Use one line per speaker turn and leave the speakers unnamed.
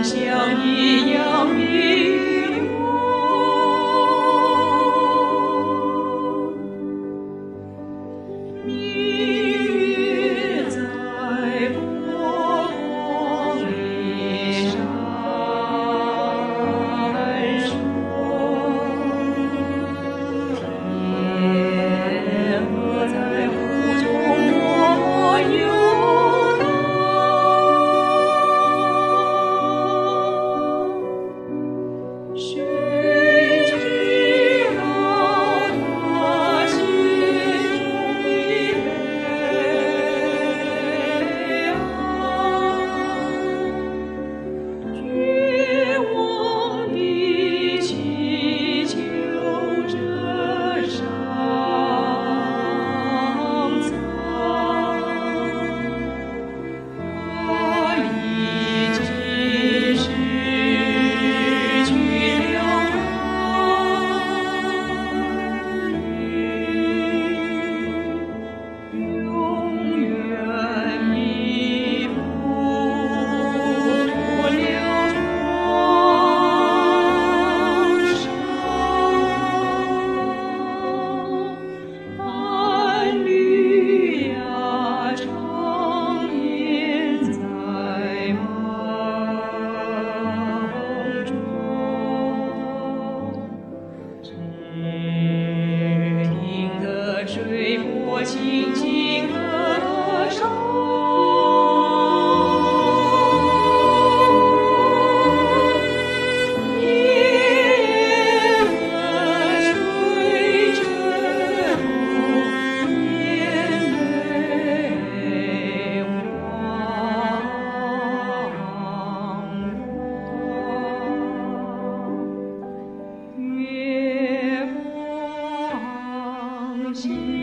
像一样迷惘。明月在波光里闪烁，天鹅在湖中默默游荡。谁知道他心中的悲哀，绝望地祈求着上苍。他已经失去了爱侣，永远弥补不了创伤。伴侣呀，长眠在梦中，只听得水波轻轻地唱。夜门吹着浓，眼泪汪汪，月光下。